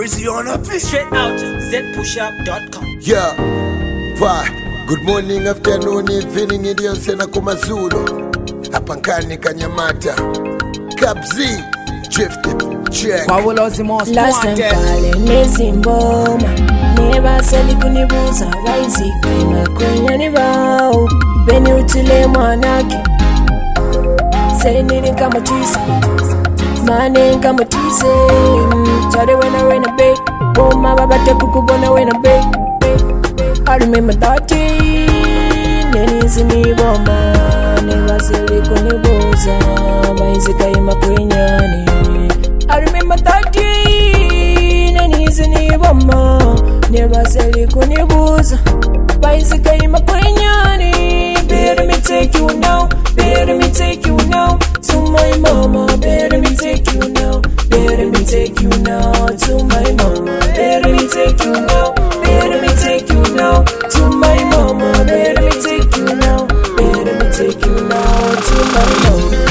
Frizzy on a fish. Straight out zpushup.com. Yeah, why? Good morning, afternoon, evening, Indian Sena Kumazulu. Apankani Kanyamata. Kabzi, drifted, check. Last time pale nezimboma nebaseli kunibuza bayizika imakwenya nibao beni utile mwanake senini kama tisa mane kama tise chare wena be boma babate kukubona wena be I remember that day nenizi niboma nebaseli kunibuza bayizika imakwenya ni I remember that day, nenizi niboma nebaseli kunibuza bayizika imakwenyani. Better me take you now, better me take you now to my mama. Better me take you now, better me take you now to my mama. Better me take you now, better me take you now to my mama. Better me take you now, better me take you now to my mama.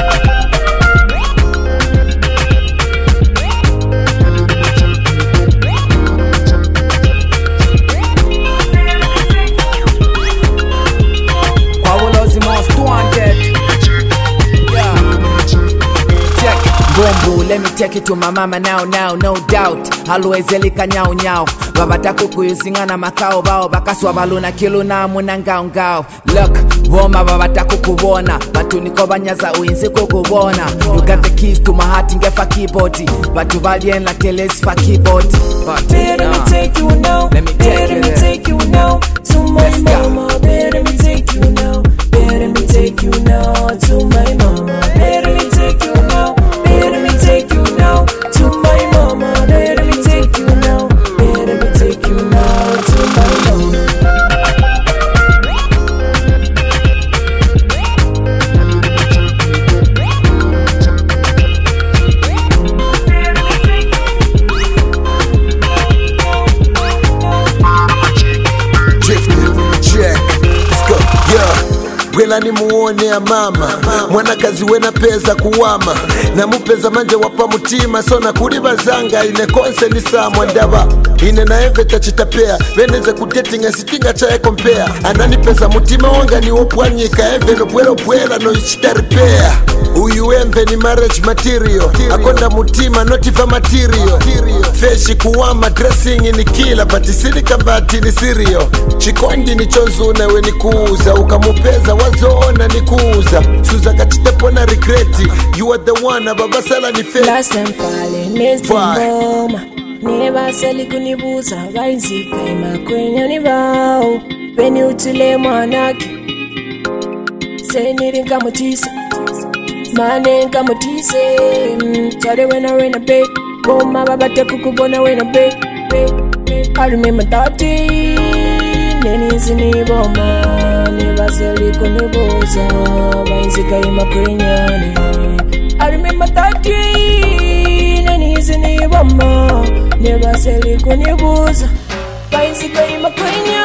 Let me take it to my mama now, no doubt. Haluezelika nyao nyao babataku kuyusingana makao bao bakaswa baluna kiluna muna ngao ngao. Look, woma babataku kubona batu niko banyaza uinzi kukubona. You got the keys to my heart ngefa keyboard batu balien la teles fa keyboard. Better me take you now, better me take you now to my mama. Better me take you now, better me take you now to my mama. Better me take you now, better me take you now to my mama. Better me take you now, better me take you now to my mama. Gwela ni muone ya mama mwana kazi wena peza kuwama na mupeza manje wapa mutima sona kuri bazanga ine konse ni samwa ndaba ine na eveta chitapea veneze kutetinga sitinga chae kompea anani peza mutima wanga ni opwanyika eve no bwela no ichitaripea uyu emve ni marriage material akonda mutima notifa material feshi kuwama dressing ni kila batisini kabati ni serial chikondi ni chonzune we ni kuuza ukamupeza wazoona ni kuuza suza kachitepona regreti you are the one babasala ni fake. Last time pale nezimboma nebaseli kunibuza bayizika imakwenya nibao beni utile mwanake seniri kama tisa mane kama tise chare wena be boma babate kukubona wena be I remember that day nenizi niboma nebaseli kunibuza bayizika imakwenyani. I remember that day nenizi niboma nebaseli kunibuza bayizika imakwenyani.